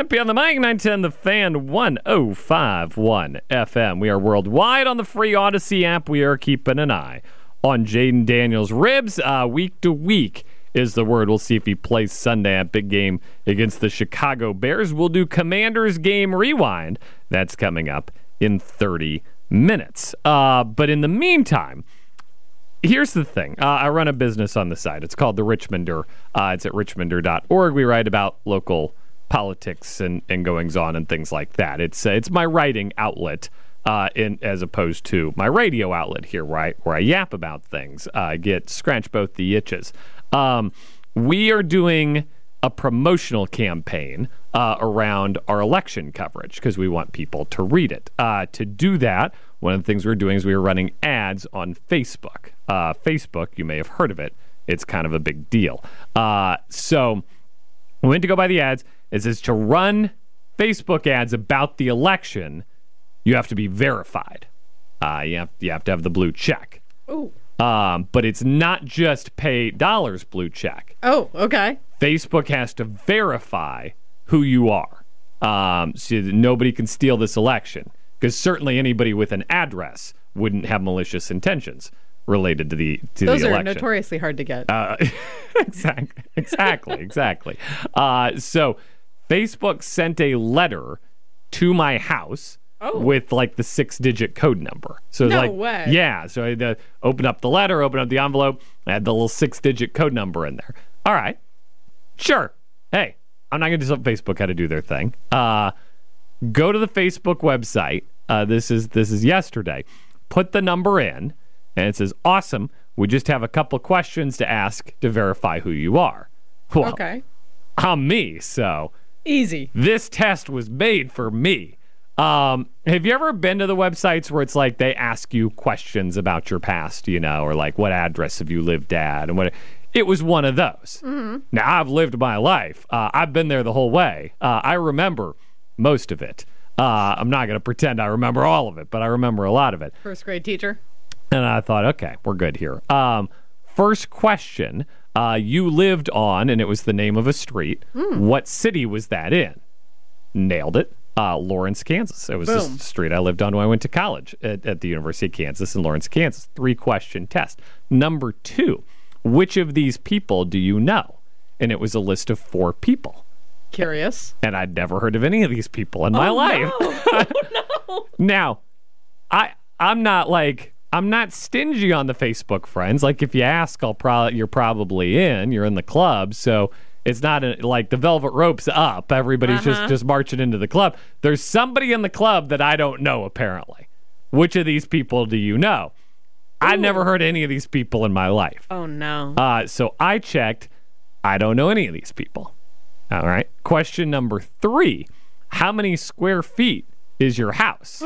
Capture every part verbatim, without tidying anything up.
Happy on the mic, nine ten The Fan, one oh five point one F M. We are worldwide on the free Odyssey app. We are keeping an eye on Jaden Daniels' ribs. Uh, week to week is the word. We'll see if he plays Sunday at big game against the Chicago Bears. We'll do Commanders game rewind. That's coming up in thirty minutes. Uh, but in the meantime, here's the thing. Uh, I run a business on the side. It's called The Richmonder. Uh, it's at richmonder dot org. We write about local politics and, and goings-on and things like that. It's uh, it's my writing outlet uh, in as opposed to my radio outlet here where I, where I yap about things. I uh, get scratch both the itches. Um, we are doing a promotional campaign uh, around our election coverage because we want people to read it. Uh, to do that, one of the things we're doing is we are running ads on Facebook. Uh, Facebook, you may have heard of it. It's kind of a big deal. Uh, so we went to go buy the ads. It says to run Facebook ads about the election, you have to be verified. Uh, you have you have to have the blue check. Ooh. Um, but it's not just pay dollars blue check. Oh, okay. Facebook has to verify who you are, um, so that nobody can steal this election. Because certainly anybody with an address wouldn't have malicious intentions related to the to Those the election. Those are notoriously hard to get. Uh, exactly, exactly, exactly. Uh, so Facebook sent a letter to my house oh. with like the six-digit code number. So no like, way. Yeah, so I had to open up the letter, open up the envelope, I had the little six-digit code number in there. All right, sure. Hey, I'm not going to tell Facebook how to do their thing. Uh, go to the Facebook website. Uh, this is this is yesterday. Put the number in, and it says, awesome, we just have a couple questions to ask to verify who you are. Well, okay. I'm me, so... Easy. This test was made for me. Um, have you ever been to the websites where it's like they ask you questions about your past, you know, or like what address have you lived at? And what it was one of those. Mm-hmm. Now, I've lived my life. Uh, I've been there the whole way. Uh, I remember most of it. Uh, I'm not going to pretend I remember all of it, but I remember a lot of it. First grade teacher. And I thought, okay, we're good here. Um, first question. Uh, you lived on, and it was the name of a street. Mm. What city was that in? Nailed it. Uh, Lawrence, Kansas. It was Boom. the street I lived on when I went to college at, at the University of Kansas in Lawrence, Kansas. Three-question test. Number two, which of these people do you know? And it was a list of four people. Curious. And I'd never heard of any of these people in my oh, life. No. Oh, no. Now, I, I'm not like... I'm not stingy on the Facebook friends. Like if you ask, I'll probably you're probably in. You're in the club, so it's not a, like the velvet rope's up. Everybody's uh-huh. just just marching into the club. There's somebody in the club that I don't know. Apparently, which of these people do you know? I never heard any of these people in my life. Oh no. Uh, so I checked. I don't know any of these people. All right. Question number three: how many square feet is your house?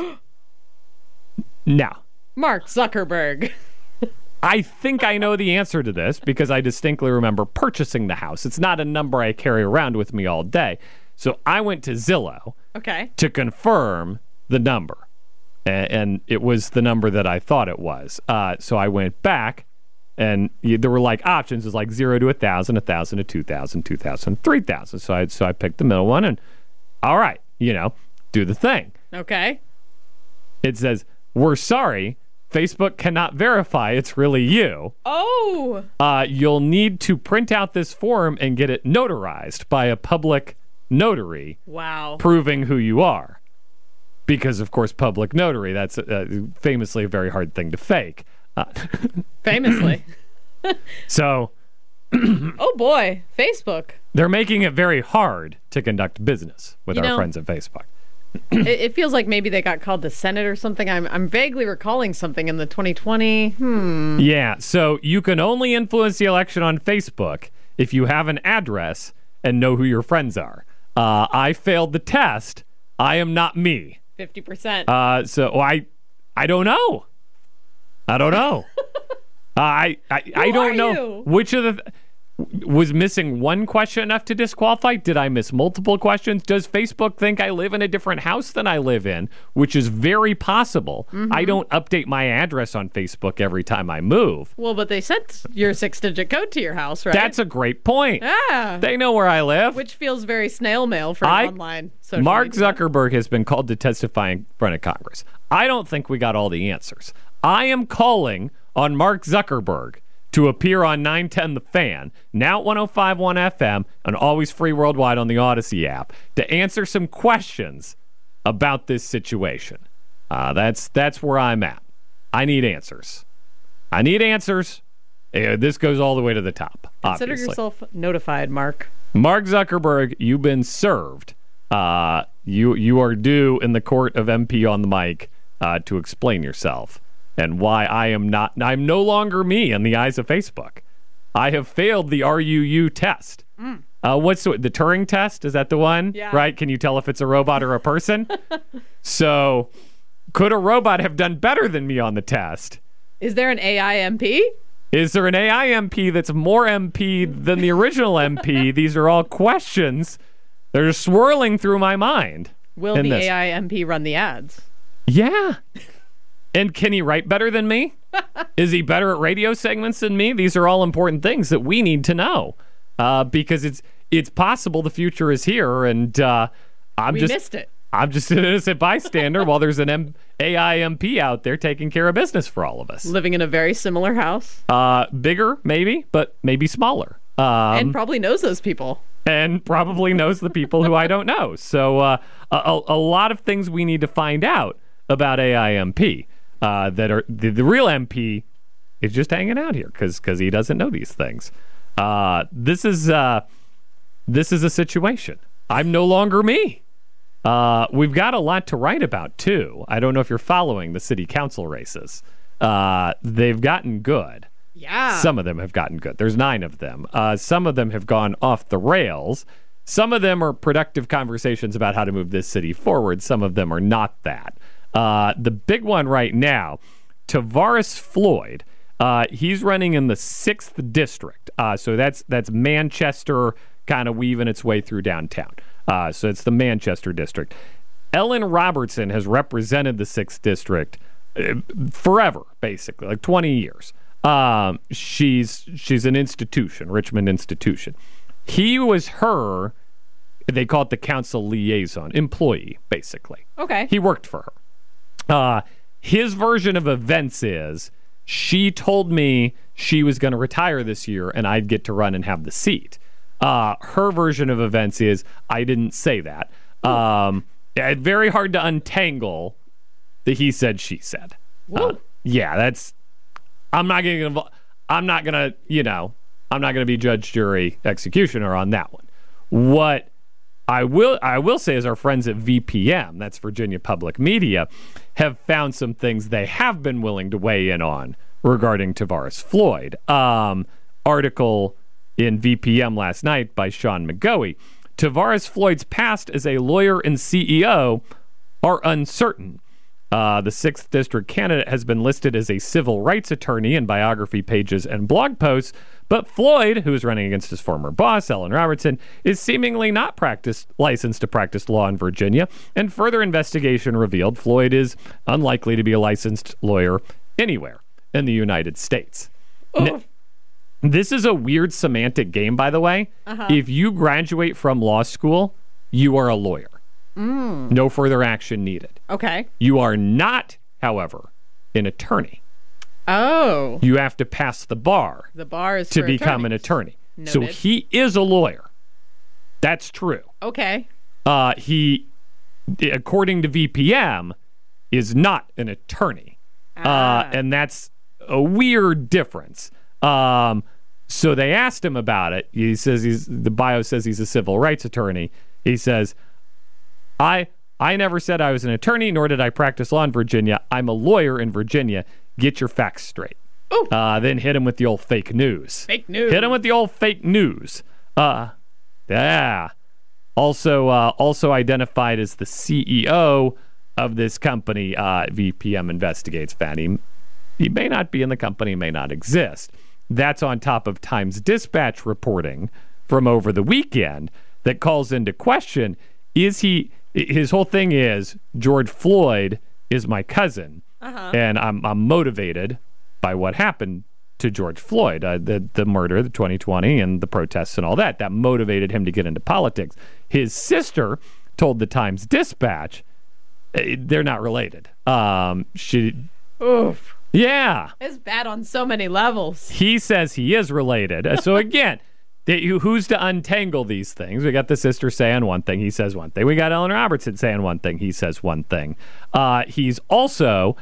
Now. Mark Zuckerberg. I think I know the answer to this because I distinctly remember purchasing the house. It's not a number I carry around with me all day. So I went to Zillow okay. to confirm the number. And, and it was the number that I thought it was. Uh, so I went back, and you, there were like options. It was like zero to one thousand, one thousand to two thousand, two thousand, three thousand. So I, so I picked the middle one, and all right, you know, do the thing. Okay. It says, we're sorry. Facebook cannot verify it's really you. Oh. Uh, you'll need to print out this form and get it notarized by a public notary. Wow. Proving who you are. Because, of course, public notary, that's uh, famously a very hard thing to fake. Uh, famously. So. Oh, boy. Facebook. They're making it very hard to conduct business with you our know, friends at Facebook. it, it feels like maybe they got called to Senate or something. I'm I'm vaguely recalling something in the twenty twenty. Hmm. Yeah, so you can only influence the election on Facebook if you have an address and know who your friends are. Uh, I failed the test. I am not me. fifty percent. Uh, so I I don't know. I don't know. uh, I I, I don't know you? which of the... Th- Was missing one question enough to disqualify? Did I miss multiple questions? Does Facebook think I live in a different house than I live in, which is very possible? Mm-hmm. I don't update my address on Facebook every time I move. Well, but they sent your six-digit code to your house, right? That's a great point. Yeah. They know where I live. Which feels very snail mail for I, online social Mark media. Zuckerberg has been called to testify in front of Congress. I don't think we got all the answers. I am calling on Mark Zuckerberg to appear on nine ten The Fan, now at one oh five point one F M, and always free worldwide on the Odyssey app, to answer some questions about this situation. Uh, that's that's where I'm at. I need answers. I need answers. Uh, this goes all the way to the top, Consider obviously. yourself notified, Mark. Mark Zuckerberg, you've been served. Uh, you you are due in the court of M P on the mic uh, to explain yourself. And why I am not, I'm no longer me in the eyes of Facebook. I have failed the R U U test. Mm. Uh, what's the, the Turing test? Is that the one? Yeah. Right? Can you tell if it's a robot or a person? So, could a robot have done better than me on the test? Is there an A I M P? Is there an A I M P that's more M P than the original M P? These are all questions that are swirling through my mind. Will the this. A I M P run the ads? Yeah. And can he write better than me? Is he better at radio segments than me? These are all important things that we need to know uh, because it's it's possible the future is here, and uh, I'm we just missed it. I'm just an innocent bystander while there's an M- A I M P out there taking care of business for all of us. Living in a very similar house. Uh, bigger, maybe, but maybe smaller. Um, and probably knows those people. And probably knows the people who I don't know. So uh, a, a lot of things we need to find out about A I M P. Uh, that are the, the real M P is just hanging out here because because he doesn't know these things. Uh, this is uh, this is a situation. I'm no longer me. Uh, we've got a lot to write about too. I don't know if you're following the city council races. Uh, they've gotten good. Yeah. Some of them have gotten good. There's nine of them. Uh, some of them have gone off the rails. Some of them are productive conversations about how to move this city forward. Some of them are not that. Uh, the big one right now, Tavares Floyd, uh, he's running in the sixth district. Uh, so that's that's Manchester kind of weaving its way through downtown. Uh, so it's the Manchester district. Ellen Robertson has represented the sixth district uh, forever, basically, like twenty years. Um, she's she's an institution, Richmond institution. He was her, they call it the council liaison, employee, basically. Okay. He worked for her. Uh, his version of events is she told me she was going to retire this year and I'd get to run and have the seat. Uh, her version of events is I didn't say that. Um, yeah, very hard to untangle the he said, she said. Uh, yeah, that's, I'm not going to, I'm not going to, you know, I'm not going to be judge, jury, executioner on that one. What I will I will say is our friends at V P M, that's Virginia Public Media, have found some things they have been willing to weigh in on regarding Tavares Floyd. Um, article in V P M last night by Sean McGoey. Tavares Floyd's past as a lawyer and C E O are uncertain. Uh, the sixth District candidate has been listed as a civil rights attorney in biography pages and blog posts, but Floyd, who is running against his former boss, Ellen Robertson, is seemingly not practice, licensed to practice law in Virginia, and further investigation revealed Floyd is unlikely to be a licensed lawyer anywhere in the United States. Now, this is a weird semantic game, by the way. Uh-huh. If you graduate from law school, you are a lawyer. Mm. No further action needed. Okay. You are not, however, an attorney. Oh. You have to pass the bar. The bar is to for become attorneys. an attorney. Noted. So he is a lawyer. That's true. Okay. Uh, he, according to V P M, is not an attorney. Ah. Uh, and that's a weird difference. Um, so they asked him about it. He says he's the bio says he's a civil rights attorney. He says, I I never said I was an attorney, nor did I practice law in Virginia. I'm a lawyer in Virginia. Get your facts straight. Uh, then hit him with the old fake news. Fake news. Hit him with the old fake news. Uh, yeah. Also, uh, also identified as the C E O of this company, uh, V P M investigates. Fanny, he may not be in the company, may not exist. That's on top of Times Dispatch reporting from over the weekend that calls into question, is he, his whole thing is, George Floyd is my cousin, uh-huh. and I'm, I'm motivated by what happened to George Floyd, uh, the, the murder, the twenty twenty, and the protests and all that. That motivated him to get into politics. His sister told the Times Dispatch uh, they're not related. Um, she, Oof. Yeah. It's bad on so many levels. He says he is related. Uh, so again, they, who's to untangle these things? We got the sister saying one thing, he says one thing. We got Ellen Robertson saying one thing, he says one thing. Uh, he's also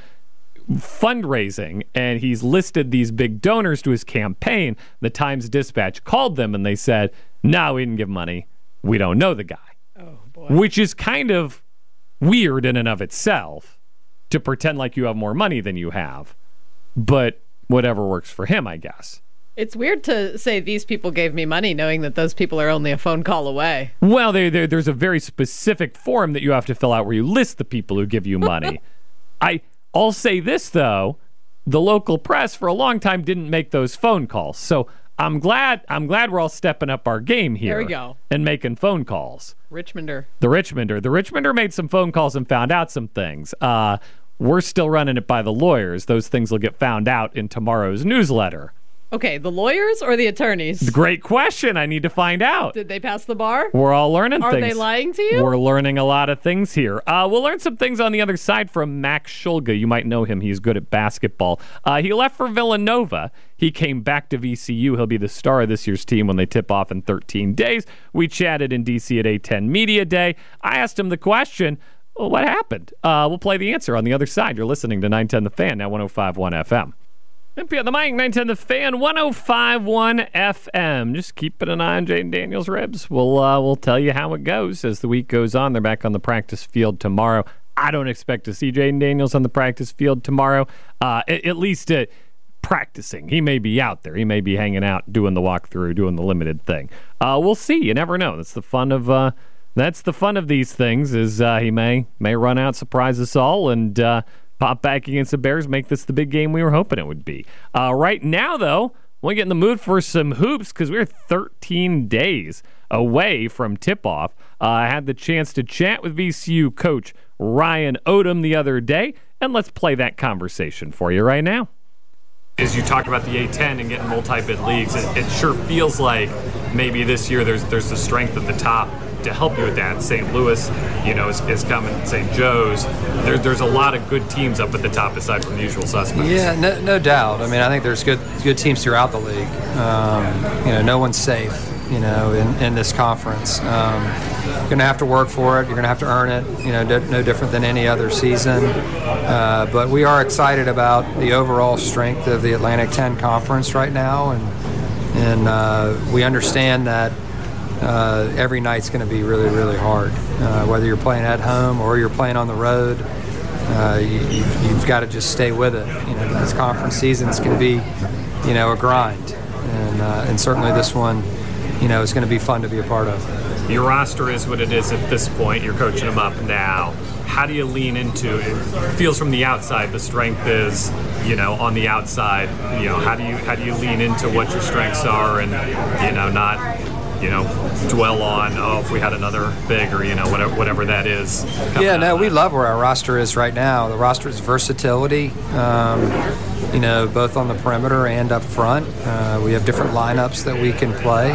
fundraising, and he's listed these big donors to his campaign. The Times Dispatch called them, and they said, no, we didn't give money. We don't know the guy. Oh, boy. Which is kind of weird in and of itself, to pretend like you have more money than you have. But whatever works for him, I guess. It's weird to say these people gave me money knowing that those people are only a phone call away. Well, they, they, there's a very specific form that you have to fill out where you list the people who give you money. I, I'll say this, though. The local press for a long time didn't make those phone calls. So I'm glad I'm glad we're all stepping up our game here. There we go. And making phone calls. Richmonder. The Richmonder. The Richmonder made some phone calls and found out some things. Uh, we're still running it by the lawyers. Those things will get found out in tomorrow's newsletter. Okay, the lawyers or the attorneys? Great question. I need to find out. Did they pass the bar? We're all learning Are things. Are they lying to you? We're learning a lot of things here. Uh, we'll learn some things on the other side from Max Shulga. You might know him. He's good at basketball. Uh, he left for Villanova. He came back to V C U. He'll be the star of this year's team when they tip off in thirteen days. We chatted in D C at A ten Media Day. I asked him the question, well, what happened? Uh, we'll play the answer on the other side. You're listening to nine ten The Fan, now one oh five point one F M. M P on the mic, nine ten The Fan, one oh five point one F M. Just keeping an eye on Jayden Daniels' ribs. We'll, uh, we'll tell you how it goes as the week goes on. They're back on the practice field tomorrow. I don't expect to see Jayden Daniels on the practice field tomorrow, uh, at, at least uh, practicing. He may be out there. He may be hanging out, doing the walkthrough, doing the limited thing. Uh, we'll see. You never know. That's the fun of... Uh, That's the fun of these things, is uh, he may may run out, surprise us all, and uh, pop back against the Bears, make this the big game we were hoping it would be. Uh, right now, though, we'll get in the mood for some hoops because we're thirteen days away from tip-off. Uh, I had the chance to chat with V C U coach Ryan Odom the other day, and let's play that conversation for you right now. As you talk about the A ten and getting multi-bid leagues, it, it sure feels like maybe this year there's there's the strength at the top to help you with that. Saint Louis, you know, is, is coming. Saint Joe's. There, there's a lot of good teams up at the top aside from the usual suspects. Yeah, no, no doubt. I mean, I think there's good good teams throughout the league. Um, you know, no one's safe, you know, in, in this conference. Um, you're going to have to work for it. You're going to have to earn it, you know, d- no different than any other season. Uh, but we are excited about the overall strength of the Atlantic ten Conference right now. And, and uh, we understand that Uh, every night's going to be really, really hard. Uh, whether you're playing at home or you're playing on the road, uh, you, you, you've got to just stay with it. You know, this conference season's going to be, you know, a grind, and uh, and certainly this one, you know, is going to be fun to be a part of. Your roster is what it is at this point. You're coaching them up now. How do you lean into it? It feels from the outside the strength is, you know, on the outside. You know, how do you how do you lean into what your strengths are and, you know, not, you know, dwell on, oh, if we had another big or, you know, whatever whatever that is. Yeah, no, we love where our roster is right now. The roster is versatility, um, you know, both on the perimeter and up front. Uh, we have different lineups that we can play.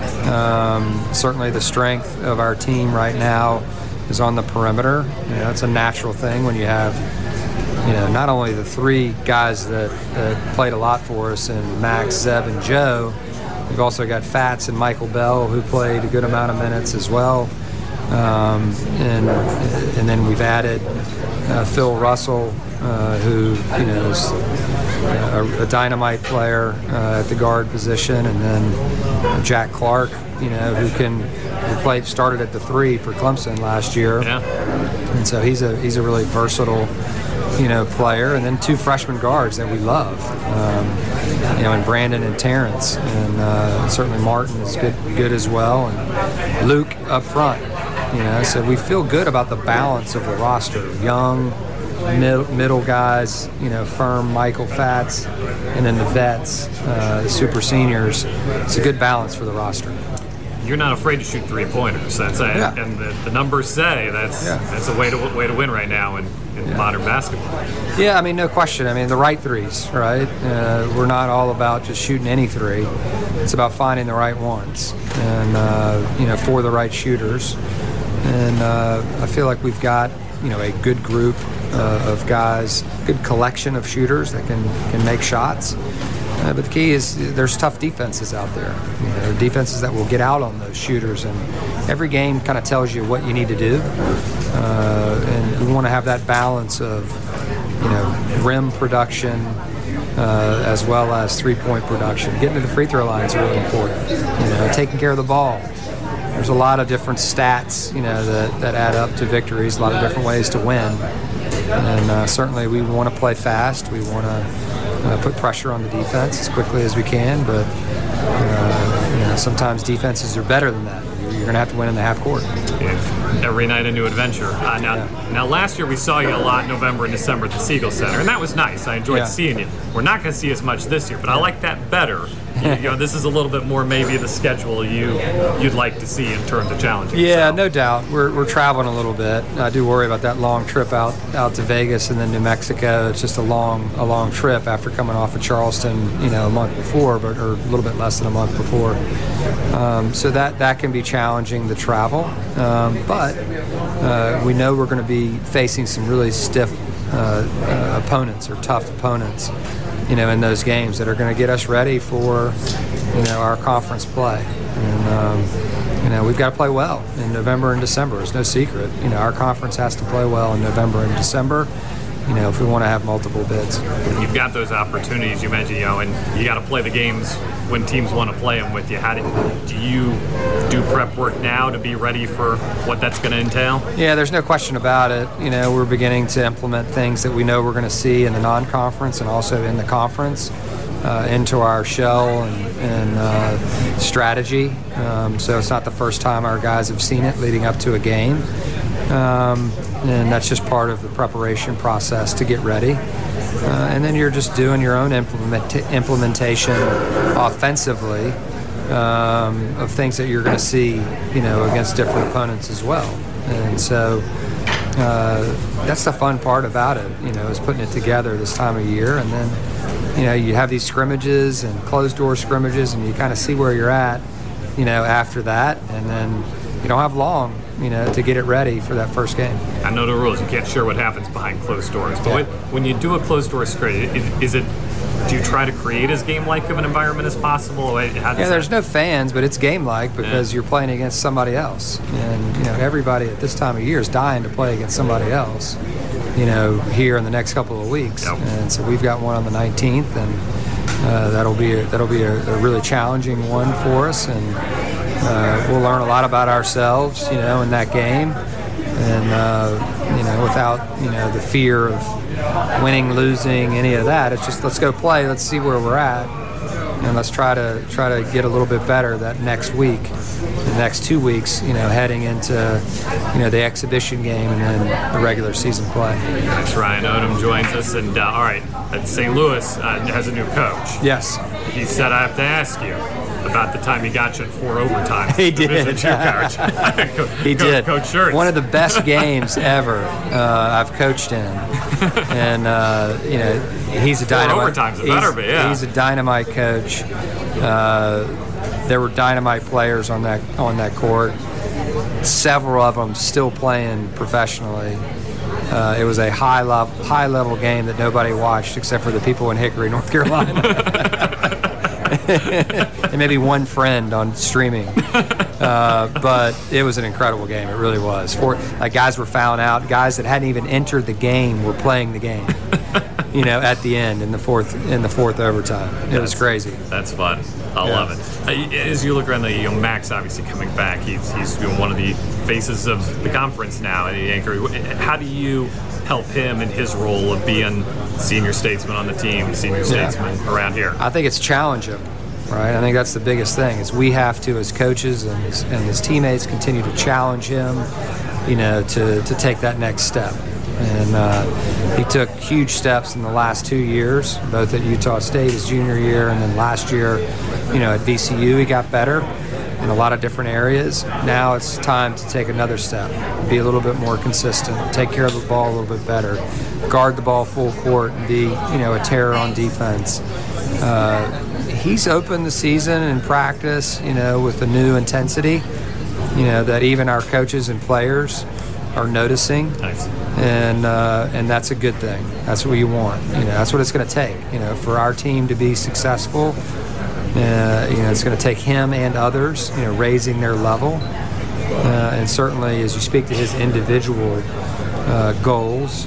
Um, certainly the strength of our team right now is on the perimeter. You know, it's a natural thing when you have, you know, not only the three guys that, that played a lot for us in Max, Zeb, and Joe. We've also got Fats and Michael Bell, who played a good amount of minutes as well. Um, and and then we've added uh, Phil Russell, uh, who, you know, is a, a dynamite player uh, at the guard position, and then Jack Clark, you know, who can who played started at the three for Clemson last year. Yeah. And so he's a he's a really versatile, you know, player, and then two freshman guards that we love, um, you know, and Brandon and Terrence, and uh, certainly Martin is good, good as well, and Luke up front, you know. So we feel good about the balance of the roster, young, mid, middle guys, you know, Firm, Michael, Fats, and then the vets, uh, the super seniors. It's a good balance for the roster. You're not afraid to shoot three-pointers. That's a, yeah. and the, the numbers say that's yeah. that's a way to way to win right now in, in yeah. modern basketball. Yeah, I mean, no question. I mean, the right threes, right? Uh, we're not all about just shooting any three. It's about finding the right ones, and uh, you know, for the right shooters. And uh, I feel like we've got, you know, a good group uh, of guys, good collection of shooters that can can make shots. Uh, but the key is there's tough defenses out there. You know, defenses that will get out on those shooters, and every game kind of tells you what you need to do. Uh, and we want to have that balance of, you know, rim production uh, as well as three-point production. Getting to the free throw line is really important. You know, taking care of the ball. There's a lot of different stats, you know, that, that add up to victories. A lot of different ways to win, and uh, certainly we want to play fast. We want to Uh, put pressure on the defense as quickly as we can, but uh, you know, sometimes defenses are better than that. You're, you're going to have to win in the half court. Yeah. Every night a new adventure. Uh, now, yeah. now, last year we saw you a lot in November and December at the Siegel Center, and that was nice. I enjoyed yeah. seeing you. We're not going to see as much this year, but I like that better. You, you know, this is a little bit more maybe the schedule you you'd like to see in terms of challenging. Yeah, so. no doubt. We're we're traveling a little bit. I do worry about that long trip out out to Vegas and then New Mexico. It's just a long a long trip after coming off of Charleston, you know, a month before, but or a little bit less than a month before. Um, so that that can be challenging, the travel. Um, but uh, we know we're going to be facing some really stiff uh, uh, opponents or tough opponents, you know, in those games that are going to get us ready for, you know, our conference play. And, um, you know, we've got to play well in November and December. It's no secret. You know, our conference has to play well in November and December, you know, if we want to have multiple bids. You've got those opportunities you mentioned, you know, and you got to play the games when teams want to play them with you. How do, do you do prep work now to be ready for what that's going to entail? Yeah, there's no question about it. You know, we're beginning to implement things that we know we're going to see in the non-conference and also in the conference uh, into our shell and, and uh, strategy. Um, so it's not the first time our guys have seen it leading up to a game. Um, and that's just part of the preparation process to get ready. Uh, and then you're just doing your own implement- implementation offensively um, of things that you're going to see, you know, against different opponents as well. And so uh, that's the fun part about it, you know, is putting it together this time of year. And then, you know, you have these scrimmages and closed-door scrimmages, and you kind of see where you're at, you know, after that. And then you don't have long, you know, to get it ready for that first game. I know the rules. You can't share what happens behind closed doors. But yeah. when, when you do a closed door scrimmage, is it, do you try to create as game-like of an environment as possible? How does yeah, there's that... no fans, but it's game-like because yeah. you're playing against somebody else. And, you know, everybody at this time of year is dying to play against somebody else, you know, here in the next couple of weeks. Yep. And so we've got one on the nineteenth, and uh, that'll be a, that'll be a, a really challenging one for us. And Uh, we'll learn a lot about ourselves, you know, in that game, and uh, you know, without you know the fear of winning, losing, any of that. It's just let's go play, let's see where we're at, and let's try to try to get a little bit better that next week, the next two weeks, you know, heading into you know the exhibition game and then the regular season play. That's Ryan Odom joins us, and uh, all right, Saint Louis uh, has a new coach. Yes. He said I have to ask you about the time he got you in four overtimes. He did. Co- he Co- did. Coach Schertz. One of the best games ever uh, I've coached in, and uh, you know he's a four dynamite. Overtimes, it better be, yeah. He's a dynamite coach. Uh, there were dynamite players on that on that court. Several of them still playing professionally. Uh, it was a high level high level game that nobody watched except for the people in Hickory, North Carolina. And maybe one friend on streaming, uh, but it was an incredible game. It really was. Four, like guys were fouling out. Guys that hadn't even entered the game were playing the game. You know, at the end in the fourth in the fourth overtime, it that's, was crazy. That's fun. I yeah. love it. Uh, as you look around the, you know, Max obviously coming back. He's he's you know, one of the faces of the conference now at Hickory. How do you help him in his role of being senior statesman on the team, senior statesman yeah. around here? I think it's challenge him. Right, I think that's the biggest thing. Is we have to, as coaches and his, and his teammates, continue to challenge him, you know, to, to take that next step. And uh, he took huge steps in the last two years, both at Utah State his junior year, and then last year, you know, at V C U he got better in a lot of different areas. Now it's time to take another step, be a little bit more consistent, take care of the ball a little bit better, guard the ball full court, and be, you know, a terror on defense. Uh, he's opened the season in practice, you know, with a new intensity, you know, that even our coaches and players are noticing. Nice. And uh, and that's a good thing. That's what you want. You know, that's what it's going to take. You know, for our team to be successful. Uh, you know, it's going to take him and others, you know, raising their level. Uh, and certainly, as you speak to his individual uh, goals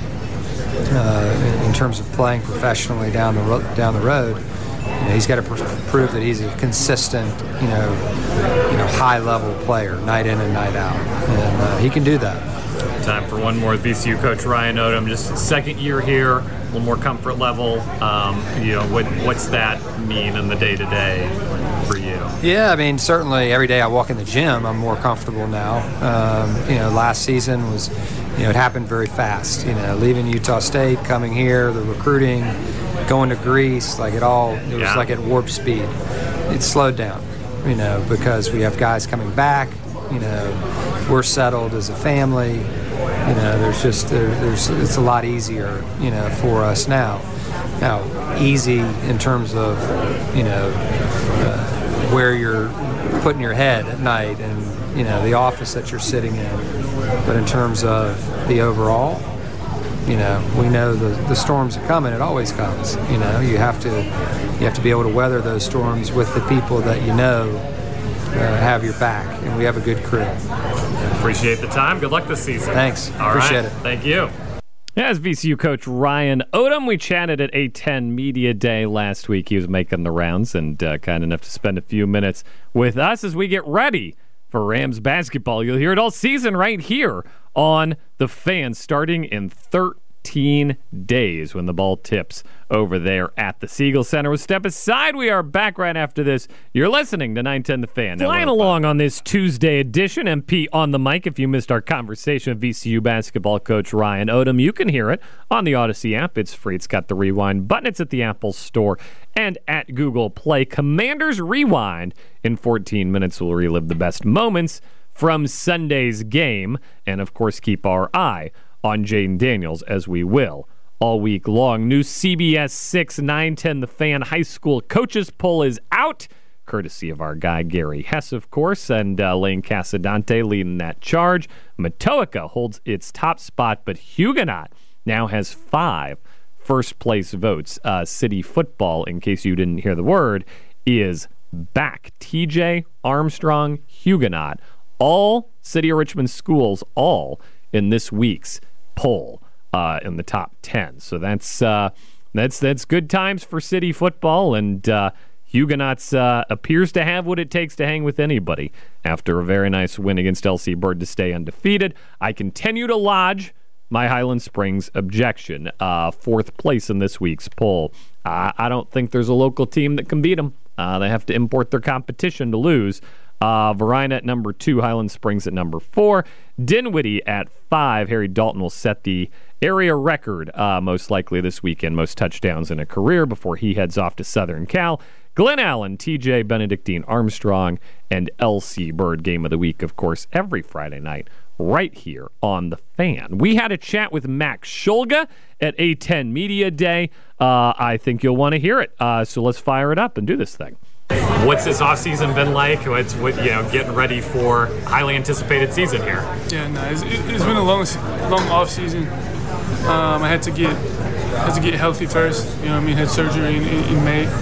uh, in, in terms of playing professionally down the ro- down the road, you know, he's got to pr- prove that he's a consistent, you know, you know, high-level player, night in and night out, and uh, he can do that. Time for one more. V C U coach Ryan Odom, just second year here, a little more comfort level. Um, you know, what what's that mean in the day-to-day for you? Yeah, I mean, certainly every day I walk in the gym, I'm more comfortable now. Um, you know, last season was, you know, it happened very fast. You know, leaving Utah State, coming here, the recruiting, going to Greece, like it all, it was yeah. like at warp speed. It slowed down, you know, because we have guys coming back. You know, we're settled as a family. You know, there's just there, there's it's a lot easier, you know, for us now. Now, easy in terms of, you know, uh, where you're putting your head at night and, you know, the office that you're sitting in. But in terms of the overall, you know, we know the, the storms are coming. It always comes. You know, you have to you have to be able to weather those storms with the people that you know uh, have your back, and we have a good crew. Appreciate the time. Good luck this season. Thanks. All Appreciate right. it. Thank you. As V C U coach Ryan Odom, we chatted at A ten Media Day last week. He was making the rounds and uh, kind enough to spend a few minutes with us as we get ready for Rams basketball. You'll hear it all season right here on The Fan, starting in thirteen days when the ball tips over there at the Siegel Center. We'll step aside. We are back right after this. You're listening to nine ten The Fan. Flying along on this Tuesday edition, M P on the mic. If you missed our conversation with V C U basketball coach Ryan Odom, you can hear it on the Odyssey app. It's free. It's got the rewind button. It's at the Apple Store and at Google Play. Commanders Rewind. In fourteen minutes, we'll relive the best moments from Sunday's game and, of course, keep our eye on Jaden Daniels, as we will all week long. New C B S six nine ten The Fan high school coaches poll is out, courtesy of our guy Gary Hess, of course, and uh, Lane Casadante leading that charge. Matoaka holds its top spot, but Huguenot now has five first-place votes. Uh, City football, in case you didn't hear the word, is back. T J, Armstrong, Huguenot, all City of Richmond schools, all in this week's poll uh, in the top ten. So that's uh, that's that's good times for City football, and uh, Huguenots uh, appears to have what it takes to hang with anybody after a very nice win against L C Bird to stay undefeated. I continue to lodge my Highland Springs objection. Uh, fourth place in this week's poll. Uh, I don't think there's a local team that can beat them. Uh, they have to import their competition to lose. Uh, Varina at number two, Highland Springs at number four, Dinwiddie at five. Harry Dalton will set the area record uh, most likely this weekend, most touchdowns in a career before he heads off to Southern Cal. Glen Allen, T J, Benedictine, Armstrong, and L C Bird. Game of the week, of course, every Friday night right here on The Fan. We had a chat with Max Shulga at A ten Media Day. Uh, I think you'll want to hear it. Uh, so let's fire it up and do this thing. What's this offseason been like? What's what you know, getting ready for highly anticipated season here? Yeah, no, it's, it's been a long, long off season. Um, I had to get had to get healthy first. You know, what I mean, had surgery in, in, in May.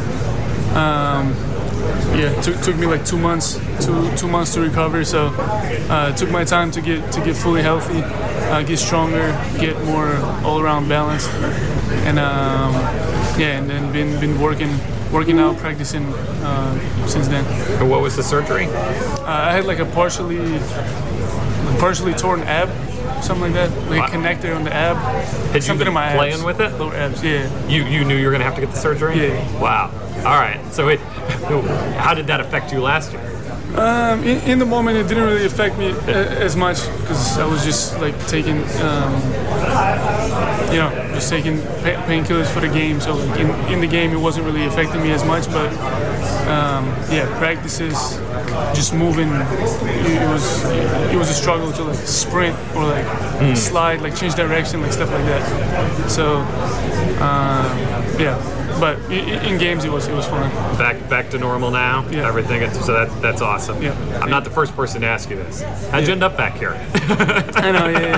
Um, yeah, it took took me like two months, two two months to recover. So uh, it took my time to get to get fully healthy, uh, get stronger, get more all around balanced, and um, yeah, and then been been working. Working out, practicing uh, since then. And what was the surgery? Uh, I had like a partially, partially torn ab, something like that, like what? A connector on the ab. Had something you been in my playing abs. with it? Lower abs, yeah. You you knew you were going to have to get the surgery? Yeah. Wow. All right. So it, how did that affect you last year? Um, in, in the moment, it didn't really affect me a, as much because I was just like taking, um, you know, just taking pa- painkillers for the game. So like, in, in the game, it wasn't really affecting me as much. But um, yeah, practices, just moving, it, it was it was a struggle to like sprint or like mm. slide, like change direction, like stuff like that. So um, yeah. But in games, it was it was fun. Back back to normal now. Yeah. Everything. So that that's awesome. Yeah. I'm yeah. not the first person to ask you this. How'd yeah. you end up back here? I know. Yeah.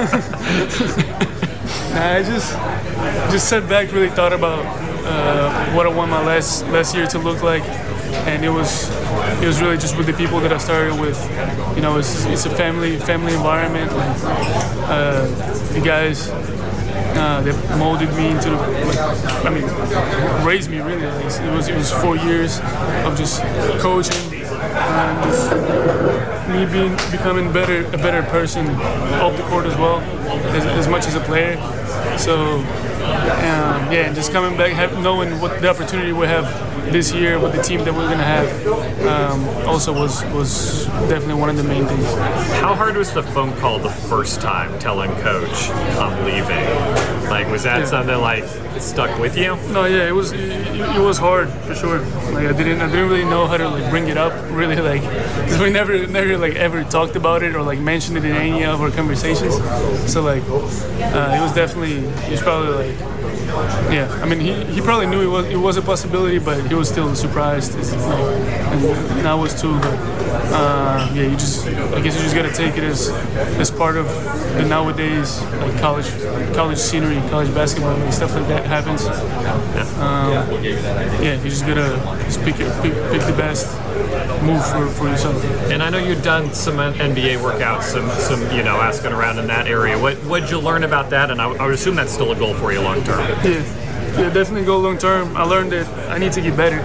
yeah. nah, I just just sat back, really thought about uh, what I want my last last year to look like, and it was it was really just with the people that I started with. You know, it's it's a family family environment. Like, uh, the guys. Uh, that molded me into, the, like, I mean, raised me really. Like, it was it was four years of just coaching, and just me being becoming better a better person off the court as well, as, as much as a player. So um, yeah, and just coming back, have, knowing what the opportunity we have this year with the team that we're gonna have, um, also was was definitely one of the main things. How hard was the phone call the first time telling coach I'm leaving? Like, was that yeah. something like stuck with you? No, yeah, it was it, it was hard for sure. Like I didn't I didn't really know how to like bring it up really, like, because we never never like ever talked about it or like mentioned it in any of our conversations. So like uh, it was definitely it was probably like. Yeah, I mean, he, he probably knew it was it was a possibility, but he was still surprised, and, and I was too. But uh, yeah, you just I guess you just gotta take it as as part of the nowadays like college college scenery, college basketball, and stuff like that happens. Um, yeah, you just gotta just pick your, pick, pick the best move for, for yourself. And I know you've done some N B A workouts, some some you know asking around in that area. What what did you learn about that? And I, I would assume that's still a goal for you long term. Yeah, yeah, definitely go long term. I learned that I need to get better.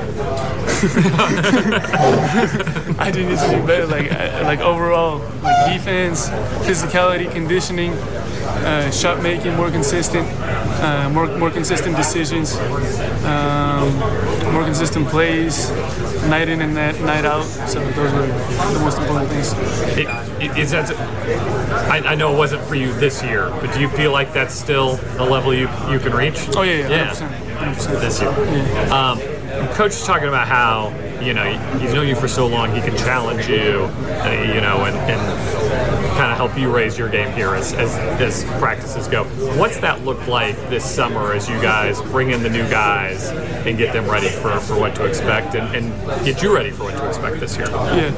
I do need to be better, like like overall, like defense, physicality, conditioning, uh, shot making, more consistent, uh, more more consistent decisions, um, more consistent plays, night in and night, night out. So those are the most important things. It, it, is that, I, I know it wasn't for you this year, but do you feel like that's still a level you you can reach? Oh yeah, yeah, one hundred percent. one hundred percent. This year. Yeah. Um, Coach is talking about how, you know, he's known you for so long, he can challenge you, uh, you know, and, and kind of help you raise your game here as, as, as practices go. What's that look like this summer as you guys bring in the new guys and get them ready for, for what to expect and, and get you ready for what to expect this year? Yeah.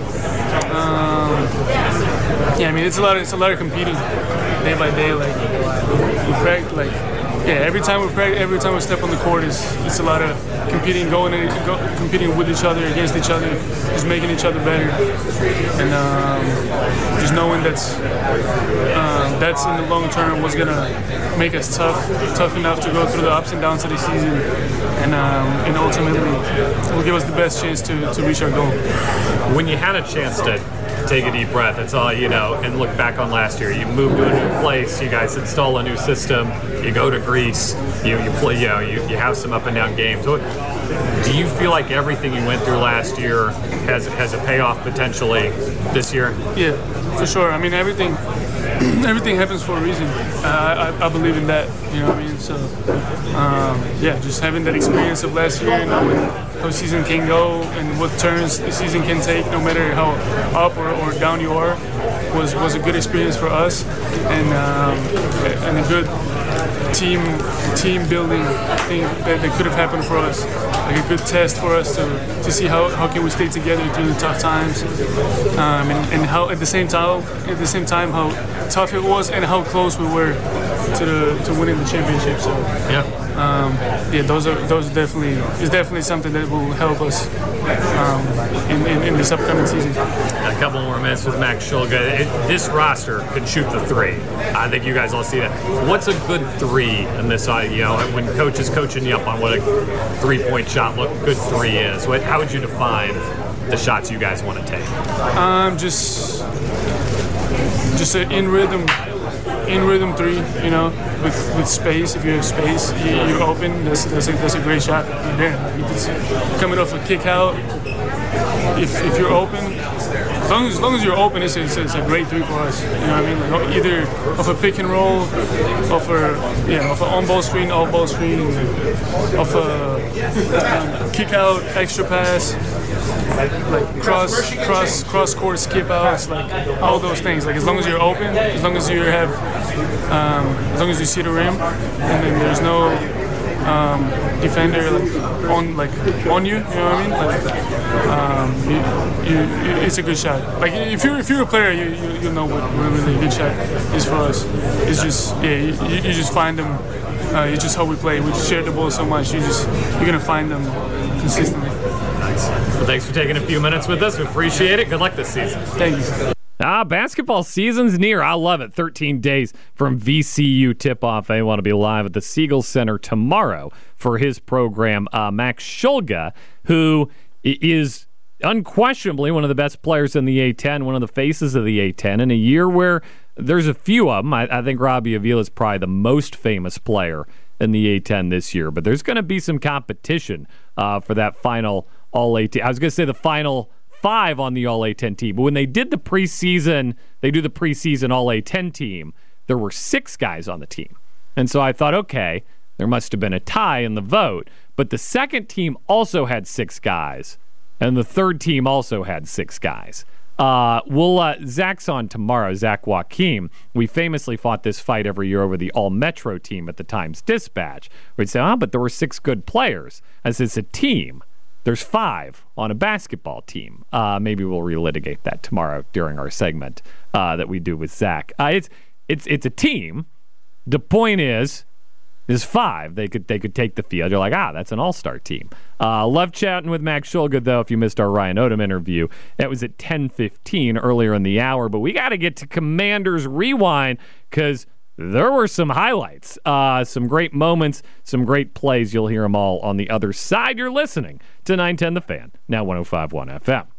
Um, yeah, I mean, it's a lot of, it's a lot of competing day by day. Like, we practice, like, yeah, every time we practice, every time we step on the court, is it's a lot of competing, going in, go, competing with each other, against each other, just making each other better, and um, just knowing that's um, that's in the long term what's gonna make us tough, tough enough to go through the ups and downs of the season, and um, and ultimately will give us the best chance to, to reach our goal. When you had a chance to take a deep breath, it's all, you know, and look back on last year. You moved to a new place, you guys install a new system, you go to Greece, you, you play, you know, you, you have some up and down games. What, do you feel like everything you went through last year has has a payoff potentially this year? Yeah, for sure. I mean, everything everything happens for a reason. Uh, I, I believe in that, you know what I mean? So, um, yeah, just having that experience of last year, knowing how season can go and what turns the season can take, no matter how up or, or down you are, was, was a good experience for us, and um, and a good team team building thing that, that could have happened for us, like a good test for us to, to see how, how can we stay together through the tough times, um, and, and how at the same time at the same time how tough it was and how close we were to the to winning the championship. So yeah. Um, yeah, those are those are definitely is definitely something that will help us um, in, in, in this upcoming season. A couple more minutes with Max Shulga. It, this roster can shoot the three. I think you guys all see that. What's a good three in this? You know, when coach is coaching you up on what a three-point shot look good three is. What, how would you define the shots you guys want to take? Um, just just an in rhythm. In rhythm three, you know, with, with space. If you have space, you, you're open. That's that's a, that's a great shot right there. You just coming off a kick out, if, if you're open, as long as, as long as you're open, it's, it's, it's a great three for us. You know what I mean? Like either off a pick and roll, off a yeah, off an on-ball screen, off-ball screen, off a um, kick out, extra pass, like cross cross cross court skip outs, like all those things. Like as long as you're open, as long as you have, um, as long as you see the rim, and then there's no um, defender like on like on you. You know what I mean? Like, um, you, you, you, it's a good shot. Like if you're if you're a player, you you, you know what a really good shot is for us. It's just yeah, you, you just find them. Uh, it's just how we play. We just share the ball so much. You just you're gonna find them consistently. Nice. Well, thanks for taking a few minutes with us. We appreciate it. Good luck this season. Thank you. Ah, basketball season's near. I love it. thirteen days from V C U tip-off. They want to be live at the Siegel Center tomorrow for his program. Uh, Max Shulga, who is unquestionably one of the best players in the A ten, one of the faces of the A ten, in a year where there's a few of them. I, I think Robbie Avila is probably the most famous player in the A ten this year, but there's going to be some competition uh, for that final All-A ten. I was going to say the final five on the All-A ten team, but when they did the preseason, they do the preseason All-A ten team, there were six guys on the team. And so I thought, okay, there must have been a tie in the vote, but the second team also had six guys, and the third team also had six guys. Uh, we'll, uh, Zach's on tomorrow, Zach Joachim. We famously fought this fight every year over the All-Metro team at the Times-Dispatch. We'd say, oh, but there were six good players. As it's a team, there's five on a basketball team. Uh, maybe we'll relitigate that tomorrow during our segment uh, that we do with Zach. Uh, it's it's it's a team. The point is, there's five. They could they could take the field. You're like, ah, that's an all-star team. Uh, love chatting with Max Shulga, though, if you missed our Ryan Odom interview. That was at ten fifteen earlier in the hour. But we got to get to Commanders Rewind because there were some highlights, uh, some great moments, some great plays. You'll hear them all on the other side. You're listening to nine ten The Fan, now one oh five point one F M.